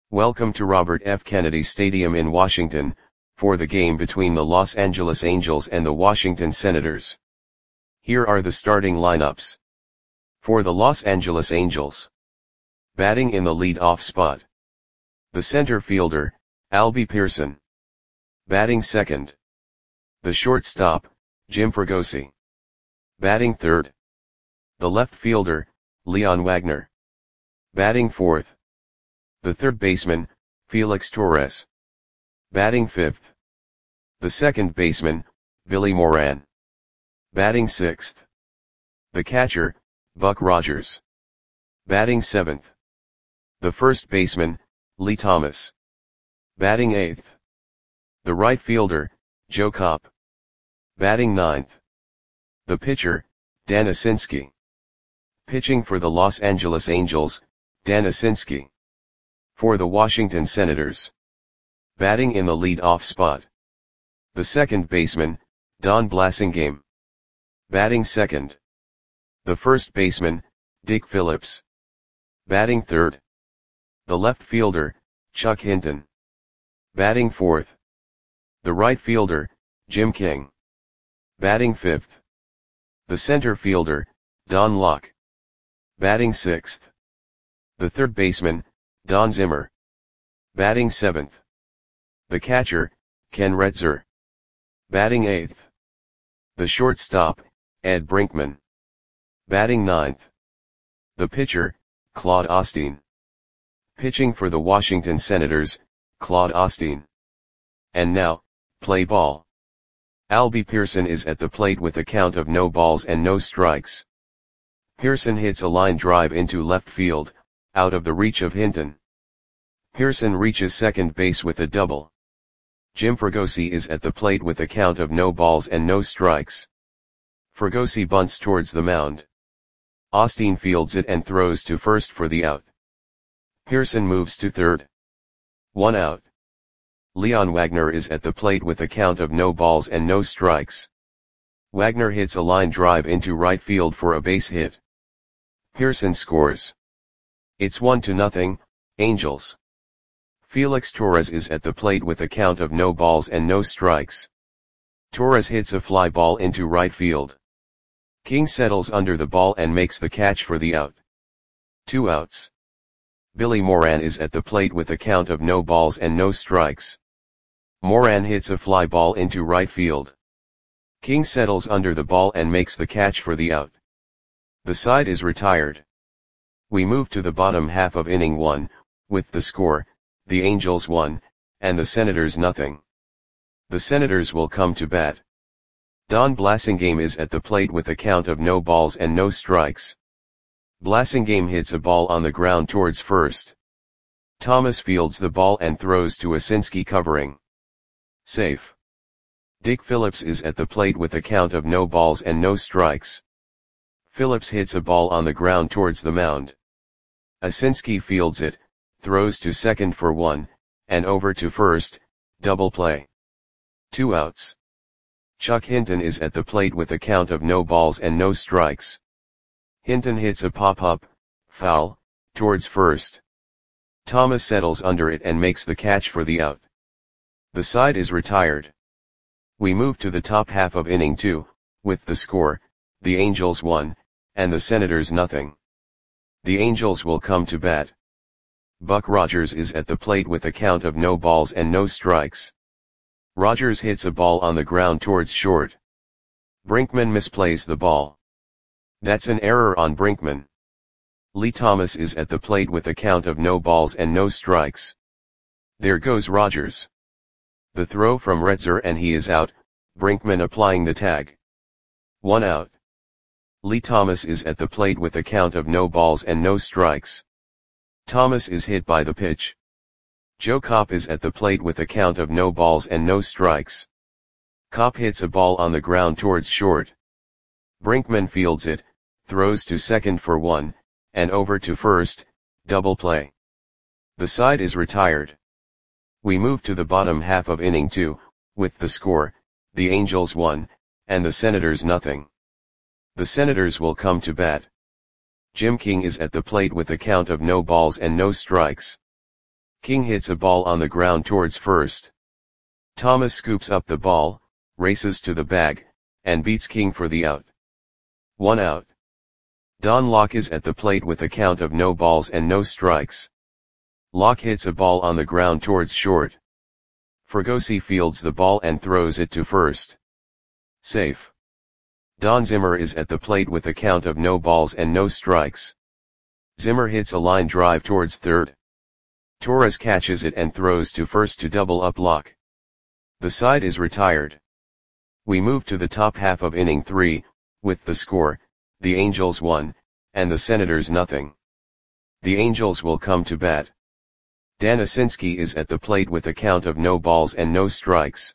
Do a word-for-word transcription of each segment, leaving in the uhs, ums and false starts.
Welcome to Robert F. Kennedy Stadium in Washington, for the game between the Los Angeles Angels and the Washington Senators. Here are the starting lineups. For the Los Angeles Angels. Batting in the lead-off spot. The center fielder, Albie Pearson. Batting second. The shortstop, Jim Fregosi. Batting third. The left fielder, Leon Wagner. Batting fourth. The third baseman, Felix Torres. Batting fifth. The second baseman, Billy Moran. Batting sixth. The catcher, Buck Rogers. Batting seventh. The first baseman, Lee Thomas. Batting eighth. The right fielder, Joe Kopp. Batting ninth. The pitcher, Dan Asinski. Pitching for the Los Angeles Angels, Dan Asinski. For the Washington Senators. Batting in the lead-off spot. The second baseman, Don Blasingame. Batting second. The first baseman, Dick Phillips. Batting third. The left fielder, Chuck Hinton. Batting fourth. The right fielder, Jim King. Batting fifth. The center fielder, Don Locke. Batting sixth. The third baseman, Don Zimmer. Batting seventh. The catcher, Ken Retzer. Batting eighth. The shortstop, Ed Brinkman. Batting ninth. The pitcher, Claude Osteen. Pitching for the Washington Senators, Claude Osteen. And now, play ball. Albie Pearson is at the plate with a count of no balls and no strikes. Pearson hits a line drive into left field, out of the reach of Hinton. Pearson reaches second base with a double. Jim Fregosi is at the plate with a count of no balls and no strikes. Fregosi bunts towards the mound. Osteen fields it and throws to first for the out. Pearson moves to third. One out. Leon Wagner is at the plate with a count of no balls and no strikes. Wagner hits a line drive into right field for a base hit. Pearson scores. It's one to nothing, Angels. Felix Torres is at the plate with a count of no balls and no strikes. Torres hits a fly ball into right field. King settles under the ball and makes the catch for the out. Two outs. Billy Moran is at the plate with a count of no balls and no strikes. Moran hits a fly ball into right field. King settles under the ball and makes the catch for the out. The side is retired. We move to the bottom half of inning one, with the score, the Angels one, and the Senators nothing. The Senators will come to bat. Don Blasingame is at the plate with a count of no balls and no strikes. Blasingame hits a ball on the ground towards first. Thomas fields the ball and throws to Asinski covering. Safe. Dick Phillips is at the plate with a count of no balls and no strikes. Phillips hits a ball on the ground towards the mound. Asinski fields it, throws to second for one, and over to first, double play. Two outs. Chuck Hinton is at the plate with a count of no balls and no strikes. Hinton hits a pop-up, foul, towards first. Thomas settles under it and makes the catch for the out. The side is retired. We move to the top half of inning two, with the score, the Angels one, and the Senators nothing. The Angels will come to bat. Buck Rogers is at the plate with a count of no balls and no strikes. Rogers hits a ball on the ground towards short. Brinkman misplays the ball. That's an error on Brinkman. Lee Thomas is at the plate with a count of no balls and no strikes. There goes Rogers. The throw from Retzer and he is out, Brinkman applying the tag. One out. Lee Thomas is at the plate with a count of no balls and no strikes. Thomas is hit by the pitch. Joe Kopp is at the plate with a count of no balls and no strikes. Kopp hits a ball on the ground towards short. Brinkman fields it, throws to second for one, and over to first, double play. The side is retired. We move to the bottom half of inning two, with the score, the Angels one, and the Senators nothing. The Senators will come to bat. Jim King is at the plate with a count of no balls and no strikes. King hits a ball on the ground towards first. Thomas scoops up the ball, races to the bag, and beats King for the out. One out. Don Locke is at the plate with a count of no balls and no strikes. Locke hits a ball on the ground towards short. Fregosi fields the ball and throws it to first. Safe. Don Zimmer is at the plate with a count of no balls and no strikes. Zimmer hits a line drive towards third. Torres catches it and throws to first to double up Locke. The side is retired. We move to the top half of inning three, with the score, the Angels one, and the Senators nothing. The Angels will come to bat. Dan Asinski is at the plate with a count of no balls and no strikes.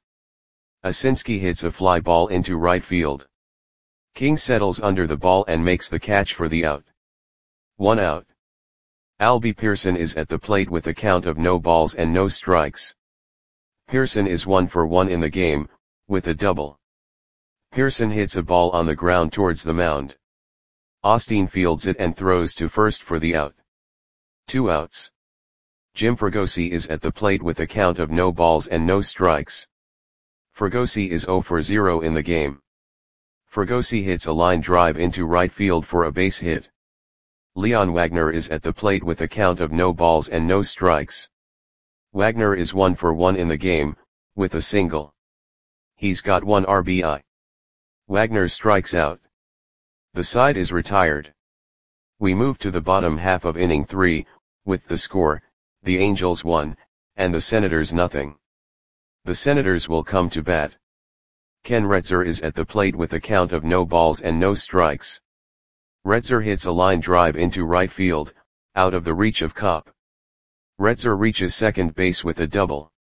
Asinski hits a fly ball into right field. King settles under the ball and makes the catch for the out. One out. Albie Pearson is at the plate with a count of no balls and no strikes. Pearson is one for one in the game, with a double. Pearson hits a ball on the ground towards the mound. Osteen fields it and throws to first for the out. Two outs. Jim Fregosi is at the plate with a count of no balls and no strikes. Fregosi is zero for zero in the game. Fregosi hits a line drive into right field for a base hit. Leon Wagner is at the plate with a count of no balls and no strikes. Wagner is one for one in the game, with a single. He's got one R B I. Wagner strikes out. The side is retired. We move to the bottom half of inning three, with the score, the Angels one, and the Senators nothing. The Senators will come to bat. Ken Retzer is at the plate with a count of no balls and no strikes. Retzer hits a line drive into right field, out of the reach of Kopp. Retzer reaches second base with a double.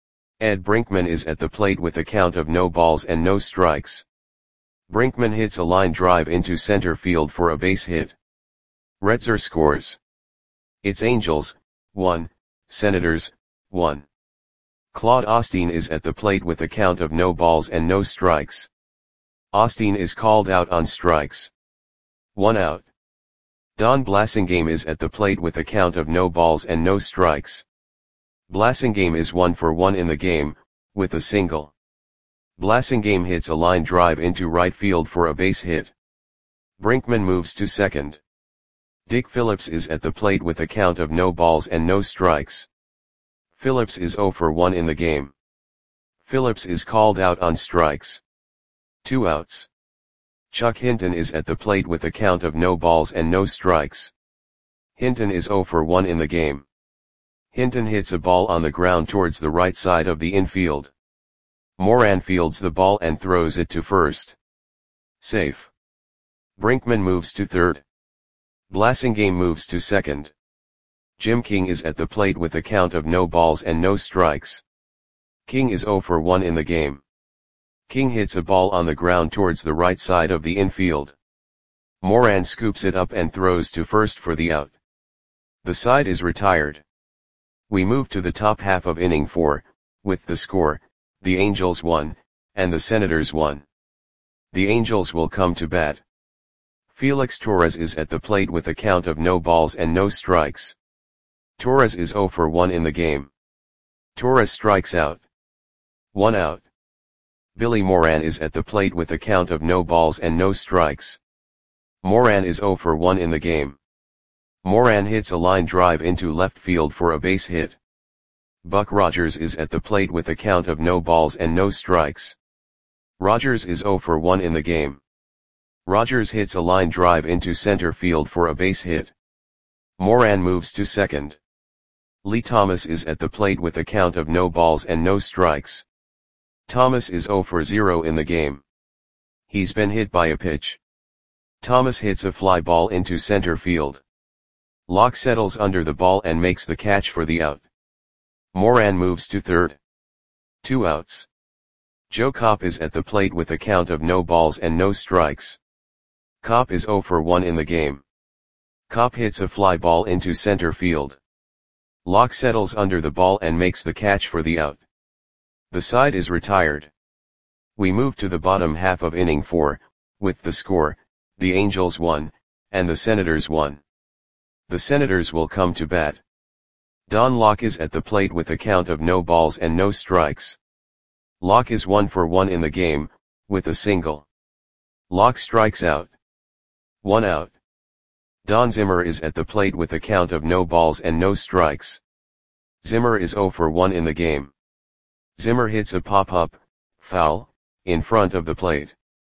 Ed Brinkman is at the plate with a count of no balls and no strikes. Brinkman hits a line drive into center field for a base hit. Retzer scores. It's Angels, one, Senators, one. Claude Osteen is at the plate with a count of no balls and no strikes. Osteen is called out on strikes. One out. Don Blasingame is at the plate with a count of no balls and no strikes. Blasingame is one for one in the game, with a single. Blasingame hits a line drive into right field for a base hit. Brinkman moves to second. Dick Phillips is at the plate with a count of no balls and no strikes. Phillips is zero for one in the game. Phillips is called out on strikes. Two outs. Chuck Hinton is at the plate with a count of no balls and no strikes. Hinton is zero for one in the game. Hinton hits a ball on the ground towards the right side of the infield. Moran fields the ball and throws it to first. Safe. Brinkman moves to third. Blasingame moves to second. Jim King is at the plate with a count of no balls and no strikes. King is zero for one in the game. King hits a ball on the ground towards the right side of the infield. Moran scoops it up and throws to first for the out. The side is retired. We move to the top half of inning four, with the score, the Angels one, and the Senators one. The Angels will come to bat. Felix Torres is at the plate with a count of no balls and no strikes. Torres is zero for one in the game. Torres strikes out. One out. Billy Moran is at the plate with a count of no balls and no strikes. Moran is zero for one in the game. Moran hits a line drive into left field for a base hit. Buck Rogers is at the plate with a count of no balls and no strikes. Rogers is zero for one in the game. Rogers hits a line drive into center field for a base hit. Moran moves to second. Lee Thomas is at the plate with a count of no balls and no strikes. Thomas is zero for zero in the game. He's been hit by a pitch. Thomas hits a fly ball into center field. Locke settles under the ball and makes the catch for the out. Moran moves to third. Two outs. Joe Kopp is at the plate with a count of no balls and no strikes. Kopp is zero for one in the game. Kopp hits a fly ball into center field. Locke settles under the ball and makes the catch for the out. The side is retired. We move to the bottom half of inning four, with the score, the Angels one, and the Senators one. The Senators will come to bat. Don Locke is at the plate with a count of no balls and no strikes. Locke is one for one in the game, with a single. Locke strikes out. One out. Don Zimmer is at the plate with a count of no balls and no strikes. Zimmer is zero for one in the game. Zimmer hits a pop-up, foul, in front of the plate.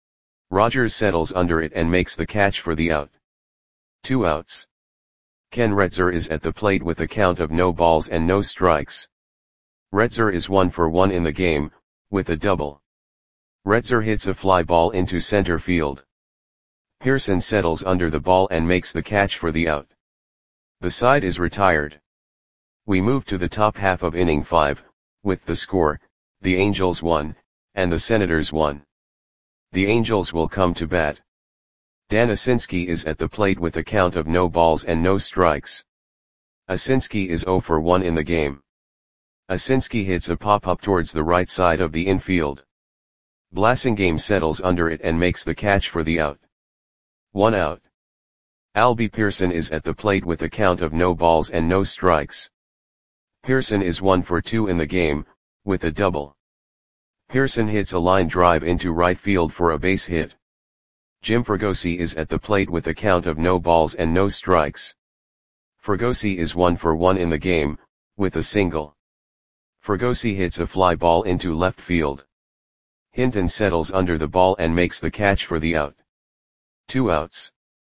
Rogers settles under it and makes the catch for the out. Two outs. Ken Retzer is at the plate with a count of no balls and no strikes. Retzer is one for one in the game, with a double. Retzer hits a fly ball into center field. Pearson settles under the ball and makes the catch for the out. The side is retired. We move to the top half of inning five, with the score, the Angels won, and the Senators won. The Angels will come to bat. Dan Asinski is at the plate with a count of no balls and no strikes. Asinski is zero for one in the game. Asinski hits a pop-up towards the right side of the infield. Blasingame settles under it and makes the catch for the out. One out. Albie Pearson is at the plate with a count of no balls and no strikes. Pearson is one for two in the game, with a double. Pearson hits a line drive into right field for a base hit. Jim Fregosi is at the plate with a count of no balls and no strikes. Fregosi is one for one in the game, with a single. Fregosi hits a fly ball into left field. Hinton settles under the ball and makes the catch for the out. Two outs.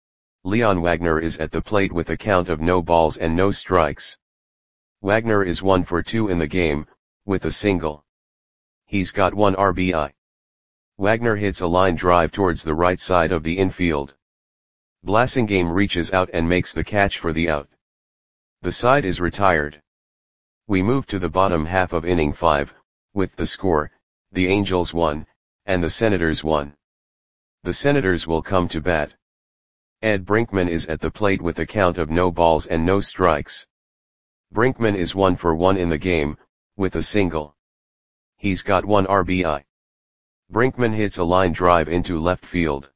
Leon Wagner is at the plate with a count of no balls and no strikes. Wagner is one for two in the game, with a single. He's got one R B I. Wagner hits a line drive towards the right side of the infield. Blasingame reaches out and makes the catch for the out. The side is retired. We move to the bottom half of inning five, with the score, the Angels won, and the Senators won. The Senators will come to bat. Ed Brinkman is at the plate with a count of no balls and no strikes. Brinkman is one for one in the game, with a single. He's got one R B I. Brinkman hits a line drive into left field.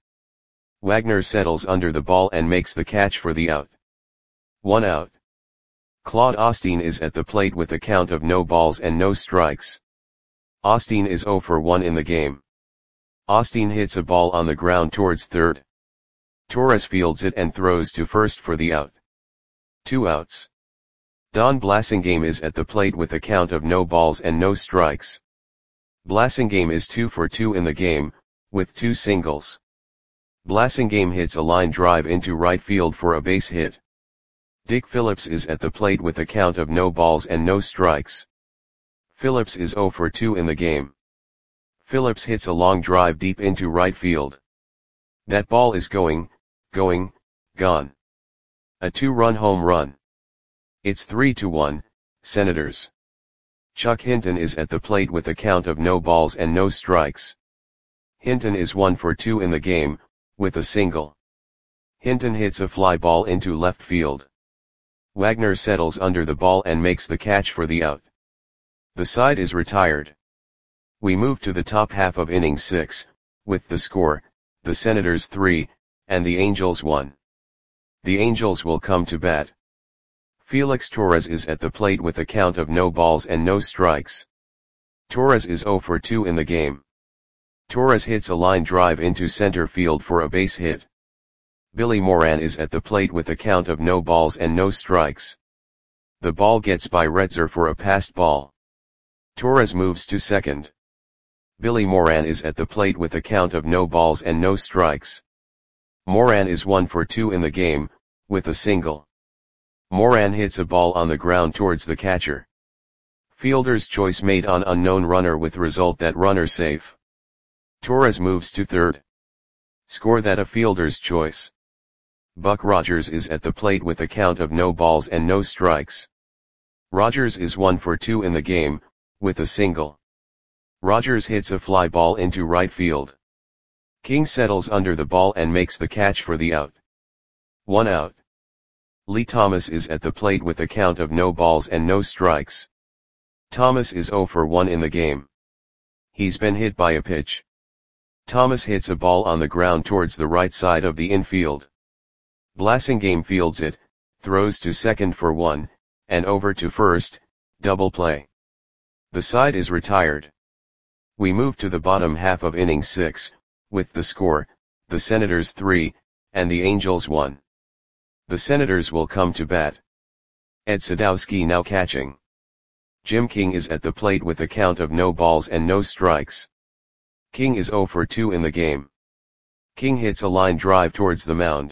Wagner settles under the ball and makes the catch for the out. One out. Claude Osteen is at the plate with a count of no balls and no strikes. Osteen is zero for one in the game. Osteen hits a ball on the ground towards third. Torres fields it and throws to first for the out. Two outs. Don Blasingame is at the plate with a count of no balls and no strikes. Blasingame is two for two in the game, with two singles. Blasingame hits a line drive into right field for a base hit. Dick Phillips is at the plate with a count of no balls and no strikes. Phillips is zero for two in the game. Phillips hits a long drive deep into right field. That ball is going, going, gone. A two-run home run. It's three to one, Senators. Chuck Hinton is at the plate with a count of no balls and no strikes. Hinton is one for two in the game, with a single. Hinton hits a fly ball into left field. Wagner settles under the ball and makes the catch for the out. The side is retired. We move to the top half of inning six, with the score, the Senators three, and the Angels one. The Angels will come to bat. Felix Torres is at the plate with a count of no balls and no strikes. Torres is zero for two in the game. Torres hits a line drive into center field for a base hit. Billy Moran is at the plate with a count of no balls and no strikes. The ball gets by Retzer for a passed ball. Torres moves to second. Billy Moran is at the plate with a count of no balls and no strikes. Moran is one for two in the game, with a single. Moran hits a ball on the ground towards the catcher. Fielder's choice made on unknown runner with result that runner safe. Torres moves to third. Score that a fielder's choice. Buck Rogers is at the plate with a count of no balls and no strikes. Rogers is one for two in the game, with a single. Rogers hits a fly ball into right field. King settles under the ball and makes the catch for the out. One out. Lee Thomas is at the plate with a count of no balls and no strikes. Thomas is zero for one in the game. He's been hit by a pitch. Thomas hits a ball on the ground towards the right side of the infield. Blasingame fields it, throws to second for one, and over to first, double play. The side is retired. We move to the bottom half of inning six, with the score, the Senators three, and the Angels one. The Senators will come to bat. Ed Sadowski now catching. Jim King is at the plate with a count of no balls and no strikes. King is oh for two in the game. King hits a line drive towards the mound.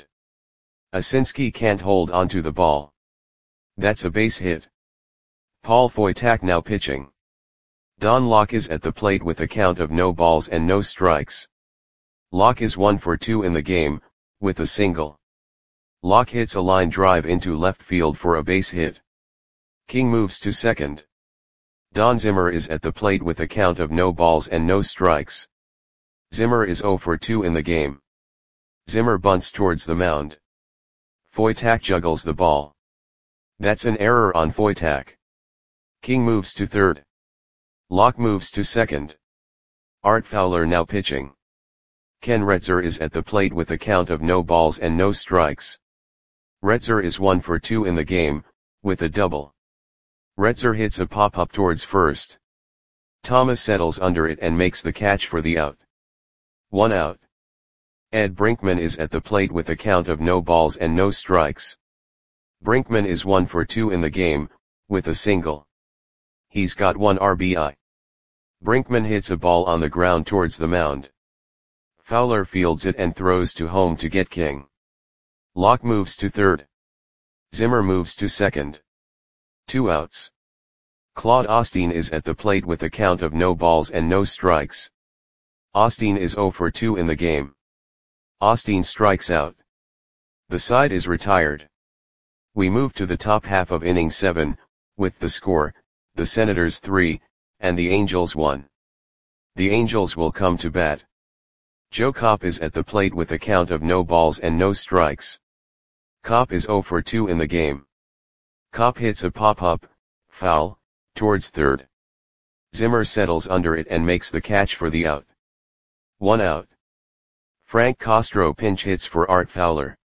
Asinski can't hold onto the ball. That's a base hit. Paul Foytak now pitching. Don Locke is at the plate with a count of no balls and no strikes. Locke is one for two in the game, with a single. Locke hits a line drive into left field for a base hit. King moves to second. Don Zimmer is at the plate with a count of no balls and no strikes. Zimmer is oh for two in the game. Zimmer bunts towards the mound. Foytak juggles the ball. That's an error on Foytak. King moves to third. Locke moves to second. Art Fowler now pitching. Ken Retzer is at the plate with a count of no balls and no strikes. Retzer is one for two in the game, with a double. Retzer hits a pop-up towards first. Thomas settles under it and makes the catch for the out. One out. Ed Brinkman is at the plate with a count of no balls and no strikes. Brinkman is one for two in the game, with a single. He's got one R B I. Brinkman hits a ball on the ground towards the mound. Fowler fields it and throws to home to get King. Locke moves to third. Zimmer moves to second. Two outs. Claude Osteen is at the plate with a count of no balls and no strikes. Osteen is oh for two in the game. Osteen strikes out. The side is retired. We move to the top half of inning seven, with the score, the Senators three, and the Angels one. The Angels will come to bat. Joe Kopp is at the plate with a count of no balls and no strikes. Kopp is oh for two in the game. Kopp hits a pop-up, foul, towards third. Zimmer settles under it and makes the catch for the out. One out. Frank Castro pinch hits for Art Fowler.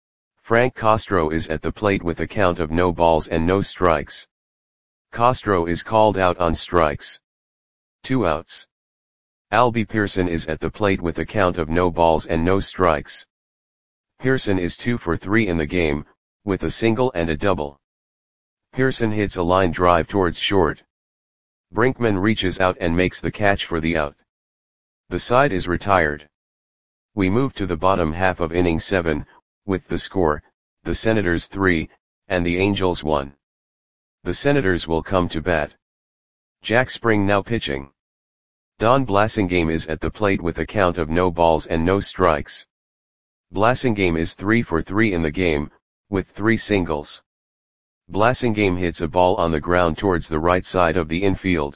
Frank Castro is at the plate with a count of no balls and no strikes. Castro is called out on strikes. Two outs. Albie Pearson is at the plate with a count of no balls and no strikes. Pearson is two for three in the game, with a single and a double. Pearson hits a line drive towards short. Brinkman reaches out and makes the catch for the out. The side is retired. We move to the bottom half of inning seven, with the score, the Senators three, and the Angels one. The Senators will come to bat. Jack Spring now pitching. Don Blasingame is at the plate with a count of no balls and no strikes. Blasingame is three for three in the game, with three singles. Blasingame hits a ball on the ground towards the right side of the infield.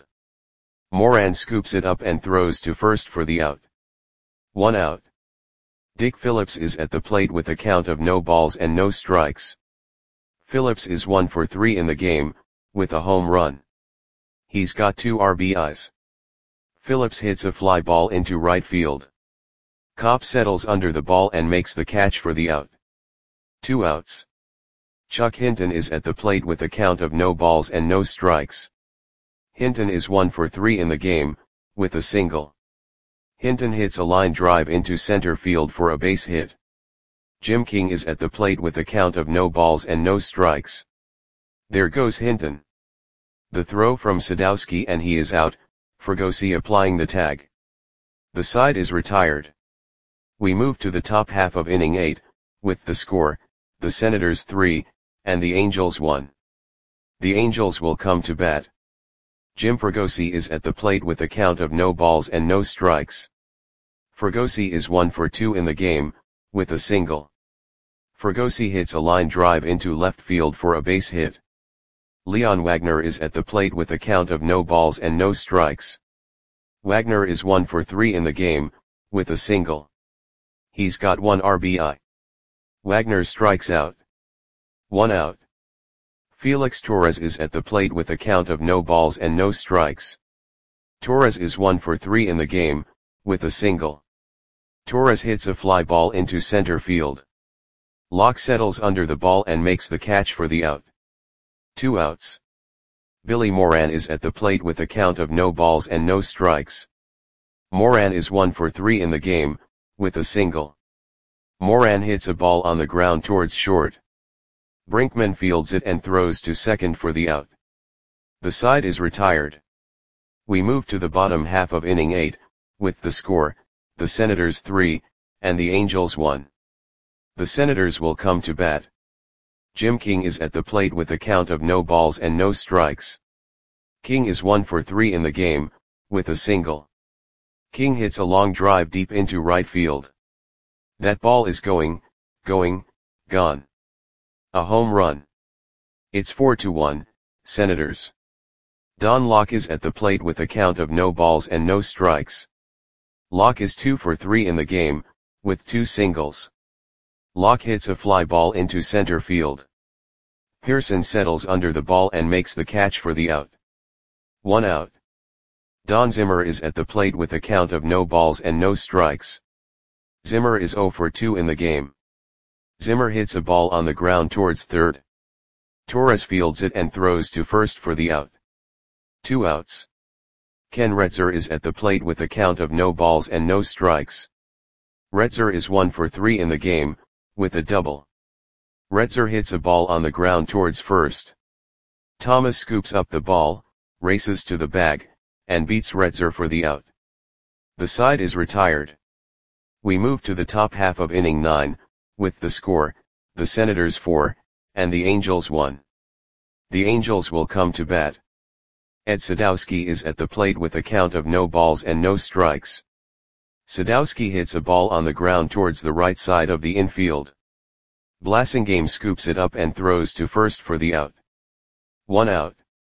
Moran scoops it up and throws to first for the out. One out. Dick Phillips is at the plate with a count of no balls and no strikes. Phillips is one for three in the game, with a home run. He's got two R B Is. Phillips hits a fly ball into right field. Kopp settles under the ball and makes the catch for the out. Two outs. Chuck Hinton is at the plate with a count of no balls and no strikes. Hinton is one for three in the game, with a single. Hinton hits a line drive into center field for a base hit. Jim King is at the plate with a count of no balls and no strikes. There goes Hinton. The throw from Sadowski and he is out, Fregosi applying the tag. The side is retired. We move to the top half of inning eight, with the score, the Senators three, and the Angels one. The Angels will come to bat. Jim Fregosi is at the plate with a count of no balls and no strikes. Fregosi is one for two in the game, with a single. Fregosi hits a line drive into left field for a base hit. Leon Wagner is at the plate with a count of no balls and no strikes. Wagner is one for three in the game, with a single. He's got one R B I. Wagner strikes out. One out. Felix Torres is at the plate with a count of no balls and no strikes. Torres is one for three in the game, with a single. Torres hits a fly ball into center field. Locke settles under the ball and makes the catch for the out. Two outs. Billy Moran is at the plate with a count of no balls and no strikes. Moran is one for three in the game, with a single. Moran hits a ball on the ground towards short. Brinkman fields it and throws to second for the out. The side is retired. We move to the bottom half of inning eight, with the score, the Senators three, and the Angels one. The Senators will come to bat. Jim King is at the plate with a count of no balls and no strikes. King is one for three in the game, with a single. King hits a long drive deep into right field. That ball is going, going, gone. A home run. It's four to one, Senators. Don Locke is at the plate with a count of no balls and no strikes. Locke is two for three in the game, with two singles. Locke hits a fly ball into center field. Pearson settles under the ball and makes the catch for the out. One out. Don Zimmer is at the plate with a count of no balls and no strikes. Zimmer is zero for two in the game. Zimmer hits a ball on the ground towards third. Torres fields it and throws to first for the out. Two outs. Ken Retzer is at the plate with a count of no balls and no strikes. Retzer is one for three in the game, with a double. Retzer hits a ball on the ground towards first. Thomas scoops up the ball, races to the bag, and beats Retzer for the out. The side is retired. We move to the top half of inning nine, with the score, the Senators four, and the Angels one. The Angels will come to bat. Ed Sadowski is at the plate with a count of no balls and no strikes. Sadowski hits a ball on the ground towards the right side of the infield. Blasingame scoops it up and throws to first for the out. One out.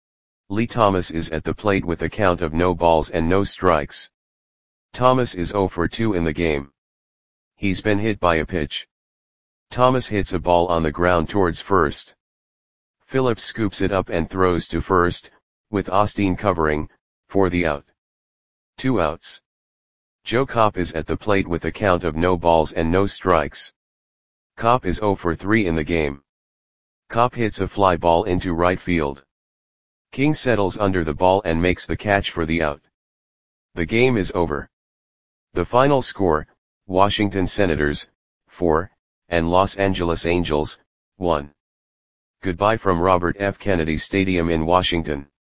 Lee Thomas is at the plate with a count of no balls and no strikes. Thomas is zero for two in the game. He's been hit by a pitch. Thomas hits a ball on the ground towards first. Phillips scoops it up and throws to first, with Osteen covering, for the out. Two outs. Joe Kopp is at the plate with a count of no balls and no strikes. Kopp is zero for three in the game. Kopp hits a fly ball into right field. King settles under the ball and makes the catch for the out. The game is over. The final score, Washington Senators, four, and Los Angeles Angels, one. Goodbye from Robert F. Kennedy Stadium in Washington.